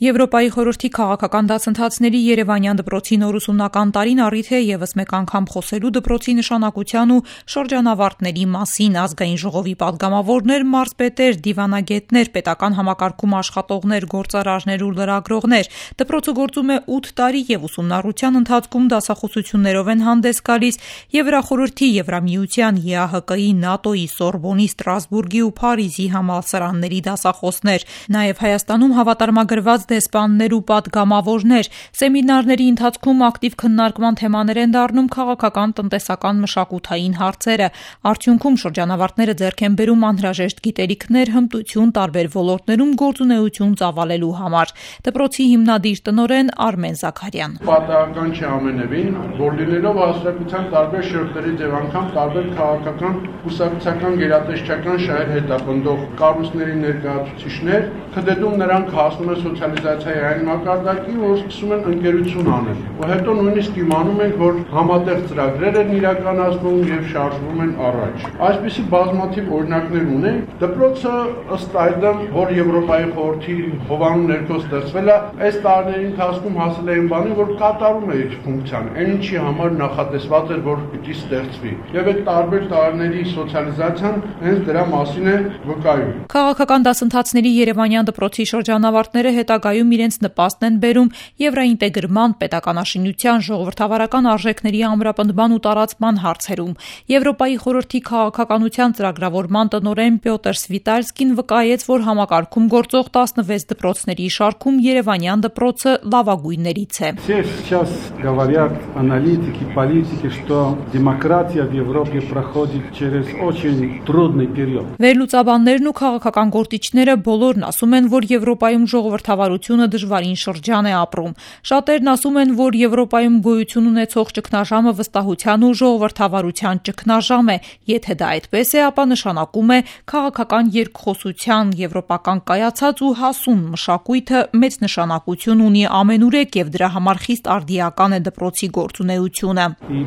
Եվրոպայի խորհրդի քաղաքական դասընթացների Երևանյան դպրոցի նոր ուսումնական տարին առիթ է ևս մեկ անգամ խոսելու դպրոցի նշանակության ու շրջանավարտների մասին։ Ազգային ժողովի պատգամավորներ, մարզպետեր, դիվանագետներ, պետական համակարգում աշխատողներ, գործարարներ ու լրագրողներ։ Դպրոցը գործում է 8 տարի եւ ուսումնառության ընթացքում դասախոսություններով են հանդես գալիս Եվրախորհրդի, Եվրամիության, ԵԱՀԿ-ի, ՆԱՏՕ-ի, Սորբոնի, Ստրասբուրգի ու Փարիզի համալսարանների դասախոսներ։ Նաեւ Հայաստանում հավատարմագրված դեսպաններ ու պատգամավորներ։ Սեմինարների ընթացքում ակտիվ քննարկման թեմաներ են դառնում քաղաքական, տնտեսական, մշակութային հարցերը։ Արդյունքում շրջանավարտները ձեռք են բերում անհրաժեշտ գիտելիքներ, հմտություն տարբեր ոլորտներում գործունեություն ծավալելու համար։ Դպրոցի հիմնադիր տնօրեն Արմեն Զաքարյան. Պատահական չէ ամենևին, որ լինելով հասարակության տարբեր շերտերից եւ անգամ տարբեր քաղաքական, կուսակցական, գերատեսչական շահեր հետապնդող կառույցների ներկայացուցիչներ, քդեդում նրանք հասնում են սոցիալիզացիայի այն մակարդակի, որ սկսում են ընկերություն անել։ Ու հետո նույնիսկ իմանում ենք, որ համատեղ ծրագրեր են իրականացնում եւ շարժվում են առաջ։ Այսպիսի բազմաթիվ օրինակներ ունենք։ Դպրոցը ըստ այդմ, որ Եվրոպայի խորհրդի հովանու ներքո ստեղծվել է, այս տարիների ընթացքում հասել է այն բանի, որ կատարում է իր ֆունկցիան, այն ինչի համար նախատեսված էր, որ պիտի ստեղծվի։ Եվ այդ տարբեր տարիների սոցիալիզացիան հենց դրա մասին է վկայում։ Քաղաքական դասընթացների Երևանյան դպրոցի շրջանավարտները հետագայում իրենց նպաստն են բերում եվրաինտեգրման, պետականաշինության, ժողովրդավարական արժեքների ամրապնդման ու տարածման հարցերում։ Եվրոպայի խորհրդի քաղաքականության ծրագրավորման տնօրեն Պյոտր Սվիտալսկին վկայեց, որ համակարգում գործող 16 դպրոցների շարքում Երևանյան դպրոցը լավագույններից է։ Сейчас говорят аналитики, политики, что демократия в Европе проходит через очень трудный период. Վերլուծաբաններն ու քաղաքական գործիչները բոլորն ասում են, որ Եվրոպայում ժողովրդավարությունը դժվարին շրջան է ապրում։ Շատերն ասում են, որ Եվրոպայում գոյություն ունեցող ճգնաժամը վստահության ու ժողովրդավարության ճգնաժամ է։ Եթե դա այդպես է, ապա նշանակում է քաղաքական երկխոսության, եվրոպական կայացած ու հասուն մշակույթը մեծ նշանակություն ունի ամենուրեք եւ դրա համար խիստ արդիական է դպրոցի գործունեությունը։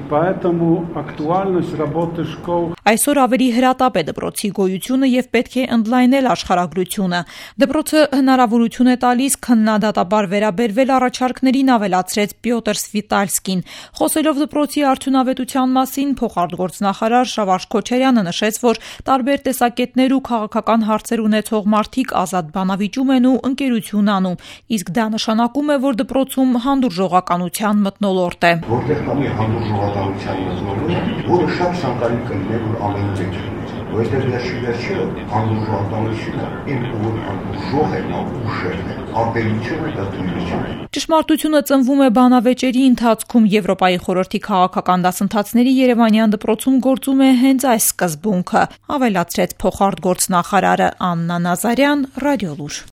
Այսօր ավելի հրատապ է դպրոցի գոյությունը եւ պետք է ընդլայնել աշխարհագրությունը։ Դպրոցը հնարավորություն է տալիս քննադատաբար վերաբերվել առաջարկներին, ավելացրեց Պյոտր Սվիտալսկին։ Խոսելով դպրոցի արդյունավետության մասին, փոխարտգործնախարար Շավարժ Քոչարյանը նշեց, որ տարբեր տեսակետներ ու քաղաքական հարցեր ունեցող մարդիկ ազատ բանավիճում են ու ընկերություն անում, իսկ դա նշանակում է, որ դպրոցում հանդուրժողականության մթնոլորտ է։ Որտեղ կա հանդուրժողականության մթնոլորտ, որը շատ ցանկալի կլիներ, որ ամեն ինչ որտեղ վերջի հանդուրժողականությունը ինքնուրույն հանդուրժող է, ուժեղ է, ապելությունը դա դրություն է։ Ճշմարտությունը ծնվում է բանավեճերի ընթացքում։ Եվրոպայի խորհրդի քաղաքական դասընթացների Երևանյան դպրոցում գործում է հենց այս սկզբունքը, ավելացրեց փոխարտգործնախարարը Աննա Նազարյան, Ռադիոլուր։